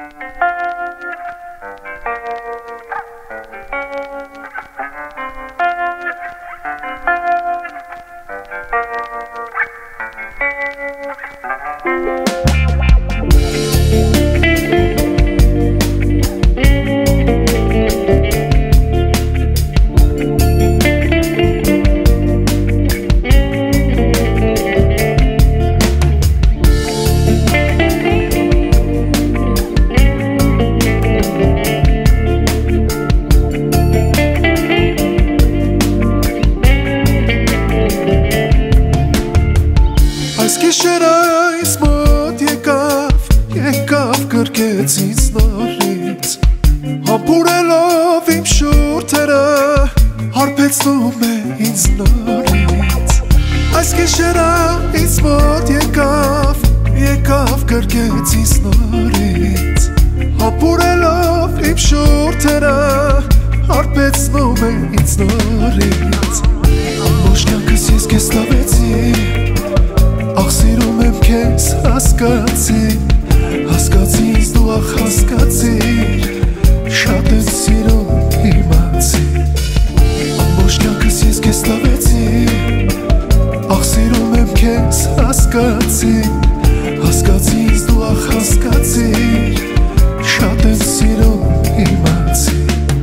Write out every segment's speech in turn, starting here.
Այս գիշեր այս մոտ եկավ գրկեց ինձ նորից Համբուրելով իմ շուրթերը հարբեցնում է ինձ նորից Այս գիշերը ինձ մոտ եկավ գրկեց ինձ նորից Համբուրելով իմ շուրթերը հարբեցնում է ինձ նորից Ամբողջ կյանքս ես քեզ տվեցի Ախ սիրում եմ քեզ հասկացի ինձ դու ախ հասկացիր Շատ եմ սիրում իմացի Ամբողջ կյանքս ես քեզ տվեցի Ախ սիրում եմ քեզ հասկացի ինձ դու ախ հասկացիր Շատ եմ սիրում իմացի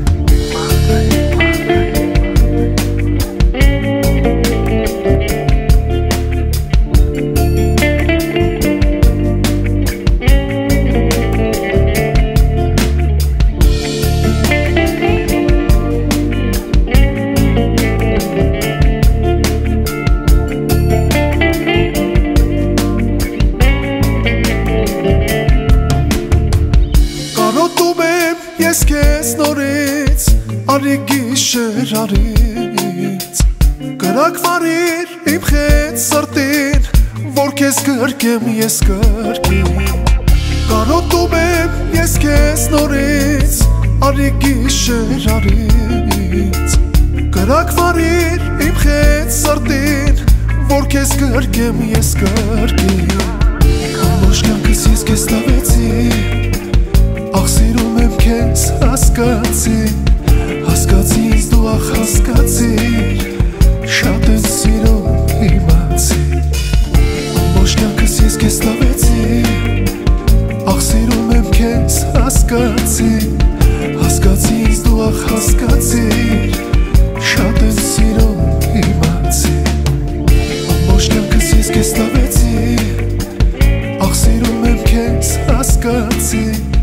Ես քեզ նորից, արի գիշեր արից Կրակ վարիր իմ խետ սրտին, որ քեզ գրկեմ ես կրկին Կարոտում եմ ես քեզ նորից, արի գիշեր արից Կրակ վարիր իմ խետ սրտին, որ քեզ գրկեմ ես կրկին Ամբողջ կյանքս ես քեզ տվեցի Ախ սիրում եմ քեզ հասկացի ինձ դու ախ հասկացիր Շատ եմ սիրում իմացի Ամբողջ կյանքս ես քեզ տվեցի Ախ սիրում եմ քեզ հասկացի ինձ դու ախ հասկացիր Շատ եմ սիրում իմացի Ամբողջ կյանքս ես քեզ տվեցի Ախ սիրում եմ քեզ հասկացի